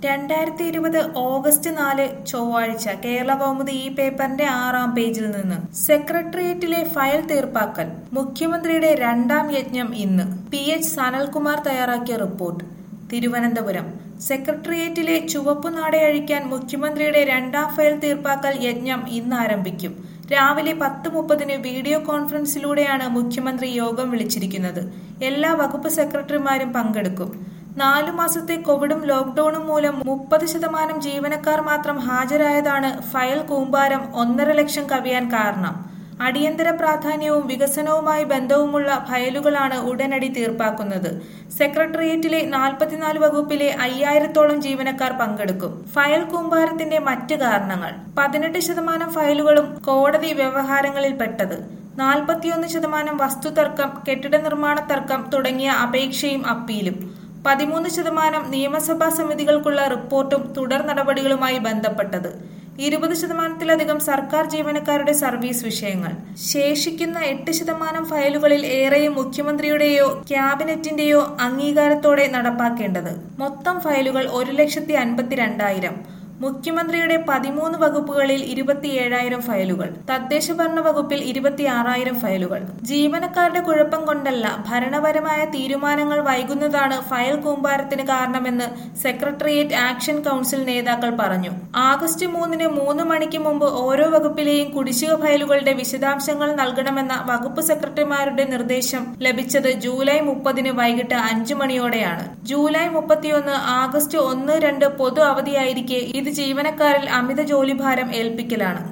2020 August 4 ചൊവ്വാഴ്ച കേരള കൗമുദി ഈ പേപ്പറിന്റെ 6-ാം പേജിൽ നിന്ന് സെക്രട്ടേറിയറ്റിലെ ഫയൽ തീർപ്പാക്കൽ മുഖ്യമന്ത്രിയുടെ രണ്ടാം യജ്ഞം ഇന്ന്. PH സനൽകുമാർ തയ്യാറാക്കിയ റിപ്പോർട്ട്. തിരുവനന്തപുരം സെക്രട്ടേറിയറ്റിലെ ചുവപ്പു നാടയഴിക്കാൻ മുഖ്യമന്ത്രിയുടെ രണ്ടാം ഫയൽ തീർപ്പാക്കൽ യജ്ഞം ഇന്ന് ആരംഭിക്കും. രാവിലെ 10:30 വീഡിയോ കോൺഫറൻസിലൂടെയാണ് മുഖ്യമന്ത്രി യോഗം വിളിച്ചിരിക്കുന്നത്. എല്ലാ വകുപ്പ് സെക്രട്ടറിമാരും പങ്കെടുക്കും. 4 മാസത്തെ കോവിഡും ലോക്ഡൌണും മൂലം 30% ജീവനക്കാർ മാത്രം ഹാജരായതാണ് ഫയൽ കൂമ്പാരം 1.5 ലക്ഷം കവിയാൻ കാരണം. അടിയന്തര പ്രാധാന്യവും വികസനവുമായി ബന്ധവുമുള്ള ഫയലുകളാണ് ഉടനടി തീർപ്പാക്കുന്നത്. സെക്രട്ടേറിയറ്റിലെ 44 വകുപ്പിലെ 5000-ത്തോളം ജീവനക്കാർ പങ്കെടുക്കും. ഫയൽ കൂമ്പാരത്തിന്റെ മറ്റ് കാരണങ്ങൾ: 18% ഫയലുകളും കോടതി വ്യവഹാരങ്ങളിൽപ്പെട്ടത്, 41% വസ്തുതർക്കം, കെട്ടിട നിർമ്മാണ തർക്കം തുടങ്ങിയ അപേക്ഷയും അപ്പീലും, 13% നിയമസഭാ സമിതികൾക്കുള്ള റിപ്പോർട്ടും തുടർ നടപടികളുമായി ബന്ധപ്പെട്ടത്, 20%-ലധികം സർക്കാർ ജീവനക്കാരുടെ സർവീസ് വിഷയങ്ങൾ. ശേഷിക്കുന്ന 8% ഫയലുകളിൽ ഏറെയും മുഖ്യമന്ത്രിയുടെയോ ക്യാബിനറ്റിന്റെയോ അംഗീകാരത്തോടെ നടപ്പാക്കേണ്ടത്. മൊത്തം ഫയലുകൾ 1,52,000. മുഖ്യമന്ത്രിയുടെ 13 വകുപ്പുകളിൽ 27,000 ഫയലുകൾ, തദ്ദേശ ഭരണ വകുപ്പിൽ 26,000 ഫയലുകൾ. ജീവനക്കാരുടെ കുഴപ്പം കൊണ്ടല്ല, ഭരണപരമായ തീരുമാനങ്ങൾ വൈകുന്നതാണ് ഫയൽ കൂമ്പാരത്തിന് കാരണമെന്ന് സെക്രട്ടേറിയറ്റ് ആക്ഷൻ കൗൺസിൽ നേതാക്കൾ പറഞ്ഞു. ആഗസ്റ്റ് 3 3 മണിക്ക് മുമ്പ് ഓരോ വകുപ്പിലെയും കുടിശ്ശിക ഫയലുകളുടെ വിശദാംശങ്ങൾ നൽകണമെന്ന വകുപ്പ് സെക്രട്ടറിമാരുടെ നിർദ്ദേശം ലഭിച്ചത് ജൂലൈ 30 വൈകിട്ട് 5 മണിയോടെയാണ്. ജൂലൈ 31 ആഗസ്റ്റ് 1, 2 പൊതു അവധിയായിരിക്കെ ഇത് ജീവനക്കാരിൽ അമിത ജോലിഭാരം ഏൽപ്പിക്കലാണ്.